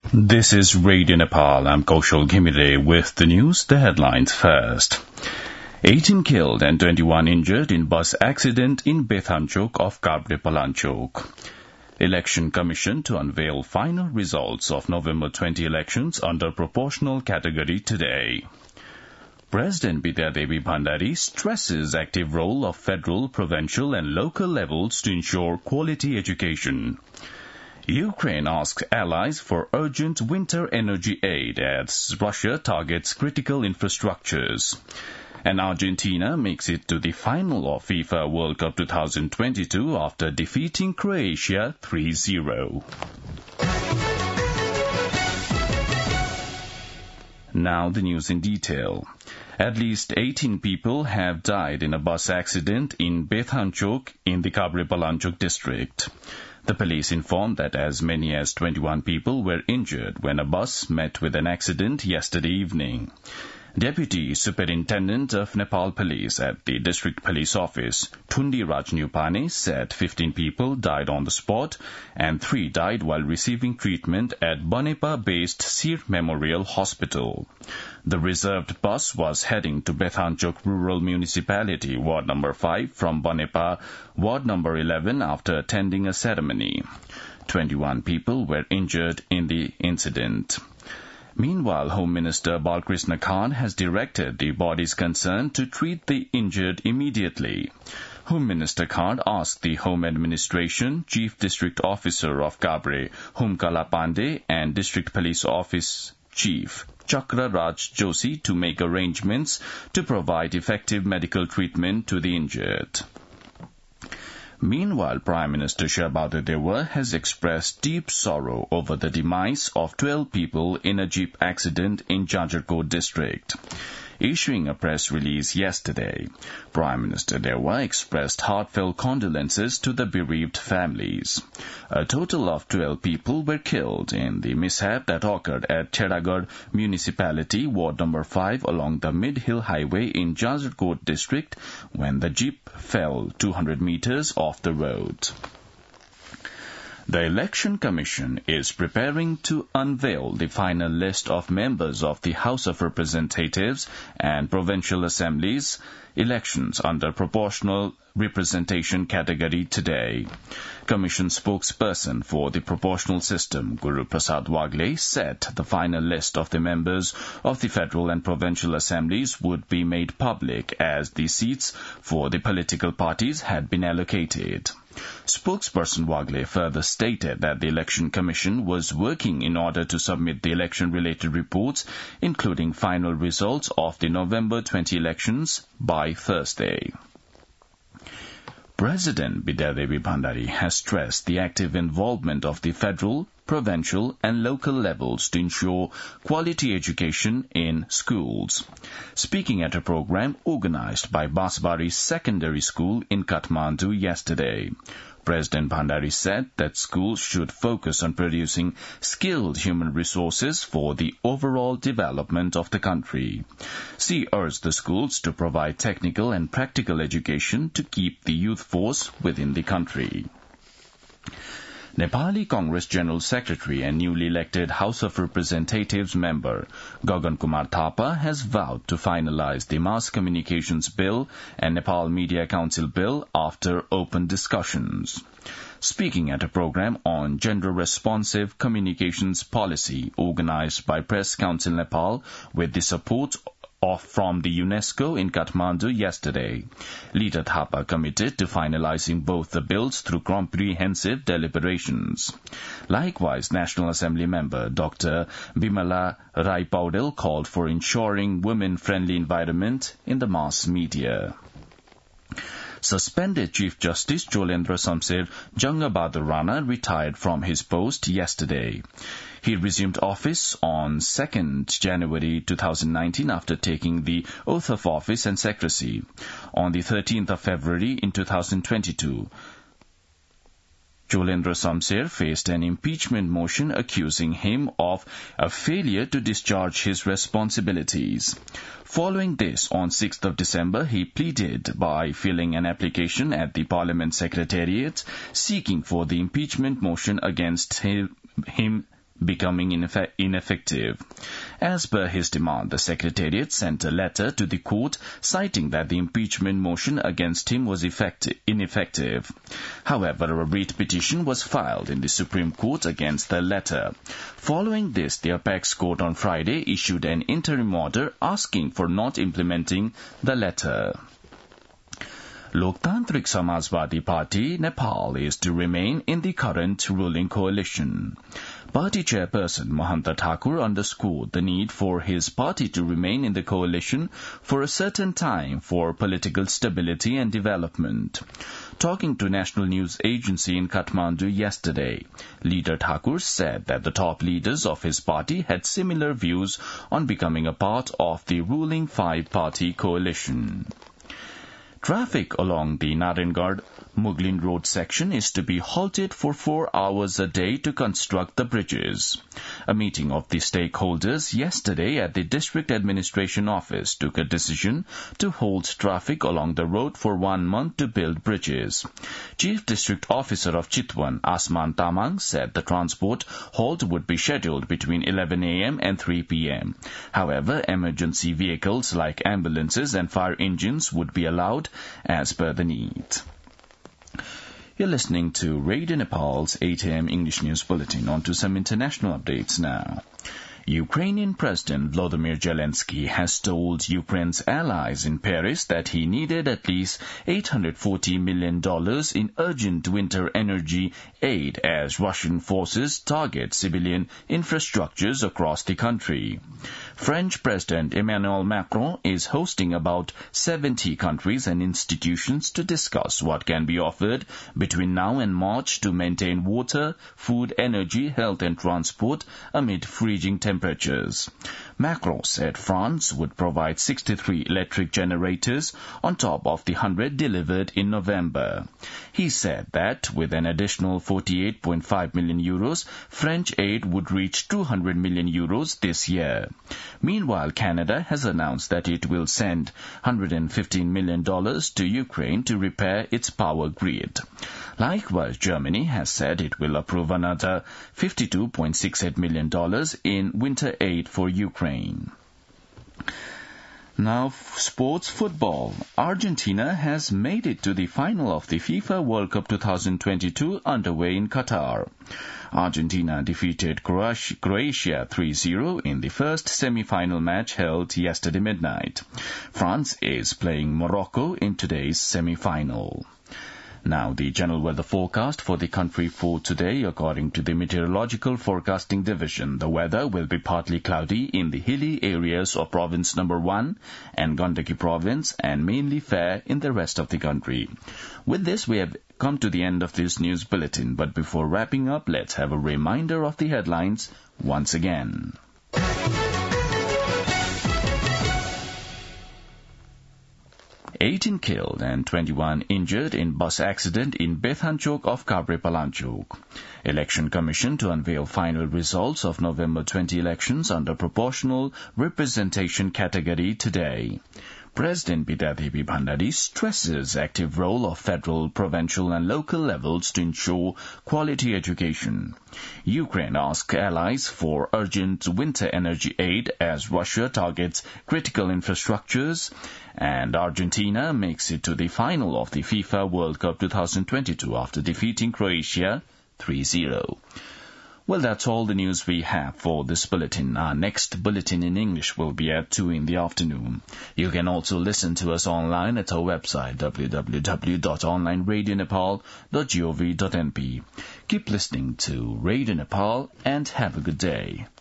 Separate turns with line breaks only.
This is Radio Nepal. I'm Kaushal Ghimire with the news. The headlines first. 18 killed and 21 injured in bus accident in Bethamchok of Kabre Palanchok. Election Commission to unveil final results of November 20 elections under proportional category today. President Bidya Devi Bhandari stresses active role of federal, provincial and local levels to ensure quality education. Ukraine asks allies for urgent winter energy aid as Russia targets critical infrastructures. And Argentina makes it to the final of FIFA World Cup 2022 after defeating Croatia 3-0. Now the news in detail. At least 18 people have died in a bus accident in Bethamchok in the Kabre Palanchok district. The police informed that as many as 21 people were injured when a bus met with an accident yesterday evening. Deputy Superintendent of Nepal Police at the District Police Office, Thundi Rajnupane, said 15 people died on the spot and 3 died while receiving treatment at Banepa-based Sir Memorial Hospital. The reserved bus was heading to Bethamchok Rural Municipality, Ward Number 5, from Banepa, Ward Number 11, after attending a ceremony. 21 people were injured in the incident. Meanwhile, Home Minister Balkrishna Khan has directed the bodies concerned to treat the injured immediately. Home Minister Khan asked the Home Administration, Chief District Officer of Kabre, Humkala Pandey, and District Police Office Chief Chakra Raj Joshi to make arrangements to provide effective medical treatment to the injured. Meanwhile, Prime Minister Shabada Deva has expressed deep sorrow over the demise of 12 people in a jeep accident in Jajarkot district. Issuing a press release yesterday, Prime Minister Deva expressed heartfelt condolences to the bereaved families. A total of 12 people were killed in the mishap that occurred at Cheragarh Municipality, Ward Number 5, along the Mid-Hill Highway in Jajarkot district when the jeep fell 200 meters off the road. The Election Commission is preparing to unveil the final list of members of the House of Representatives and Provincial Assemblies elections under proportional representation category today. Commission spokesperson for the proportional system, Guru Prasad Wagle, said the final list of the members of the federal and provincial assemblies would be made public as the seats for the political parties had been allocated. Spokesperson Wagle further stated that the Election Commission was working in order to submit the election-related reports, including final results of the November 20 elections, by Thursday. President Bidya Devi Bhandari has stressed the active involvement of the federal, provincial and local levels to ensure quality education in schools. Speaking at a program organized by Basbari Secondary School in Kathmandu yesterday, President Bhandari said that schools should focus on producing skilled human resources for the overall development of the country. She urged the schools to provide technical and practical education to keep the youth force within the country. Nepali Congress General Secretary and newly elected House of Representatives member Gagan Kumar Thapa has vowed to finalize the Mass Communications Bill and Nepal Media Council Bill after open discussions. Speaking at a program on gender-responsive communications policy organized by Press Council Nepal with the support from the UNESCO in Kathmandu yesterday, Leader Thapa committed to finalizing both the bills through comprehensive deliberations. Likewise, National Assembly member Dr. Bimala Rai Paudel called for ensuring women-friendly environment in the mass media. Suspended Chief Justice Jolendra Samser Jangabadur Rana retired from his post yesterday. He resumed office on 2nd January 2019 after taking the oath of office and secrecy. On the 13th of February in 2022, Jolendra Samser faced an impeachment motion accusing him of a failure to discharge his responsibilities. Following this, on 6th of December, he pleaded by filling an application at the Parliament Secretariat seeking for the impeachment motion against him becoming ineffective. As per his demand, the Secretariat sent a letter to the court citing that the impeachment motion against him was ineffective. However, a writ petition was filed in the Supreme Court against the letter. Following this, the Apex Court on Friday issued an interim order asking for not implementing the letter. Loktantrik Samajwadi Party, Nepal, is to remain in the current ruling coalition. Party chairperson Mahanta Thakur underscored the need for his party to remain in the coalition for a certain time for political stability and development. Talking to National News Agency in Kathmandu yesterday, leader Thakur said that the top leaders of his party had similar views on becoming a part of the ruling five-party coalition. Traffic along the Narayangad-Muglin Road section is to be halted for 4 hours a day to construct the bridges. A meeting of the stakeholders yesterday at the District Administration Office took a decision to hold traffic along the road for 1 month to build bridges. Chief District Officer of Chitwan, Asman Tamang, said the transport halt would be scheduled between 11 a.m. and 3 p.m. However, emergency vehicles like ambulances and fire engines would be allowed as per the need. You're listening to Radio Nepal's 8 a.m. English News Bulletin. On to some international updates now. Ukrainian President Volodymyr Zelensky has told Ukraine's allies in Paris that he needed at least $840 million in urgent winter energy aid as Russian forces target civilian infrastructures across the country. French President Emmanuel Macron is hosting about 70 countries and institutions to discuss what can be offered between now and March to maintain water, food, energy, health and transport amid freezing temperatures. Macron said France would provide 63 electric generators on top of the 100 delivered in November. He said that with an additional 48.5 million euros, French aid would reach 200 million euros this year. Meanwhile, Canada has announced that it will send $115 million to Ukraine to repair its power grid. Likewise, Germany has said it will approve another $52.68 million in winter aid for Ukraine. Now, sports football. Argentina has made it to the final of the FIFA World Cup 2022 underway in Qatar. Argentina defeated Croatia 3-0 in the first semi-final match held yesterday midnight. France is playing Morocco in today's semi-final. Now, the general weather forecast for the country for today. According to the Meteorological Forecasting Division, the weather will be partly cloudy in the hilly areas of Province Number 1 and Gandaki Province and mainly fair in the rest of the country. With this, we have come to the end of this news bulletin. But before wrapping up, let's have a reminder of the headlines once again. 18 killed and 21 injured in bus accident in Bethanchok of Kabre Palanchok. Election Commission to unveil final results of November 20 elections under proportional representation category today. President Bidyadevi Bhandari stresses active role of federal, provincial and local levels to ensure quality education. Ukraine asks allies for urgent winter energy aid as Russia targets critical infrastructures. And Argentina makes it to the final of the FIFA World Cup 2022 after defeating Croatia 3-0. Well, that's all the news we have for this bulletin. Our next bulletin in English will be at 2 in the afternoon. You can also listen to us online at our website www.onlineradionepal.gov.np. Keep listening to Radio Nepal and have a good day.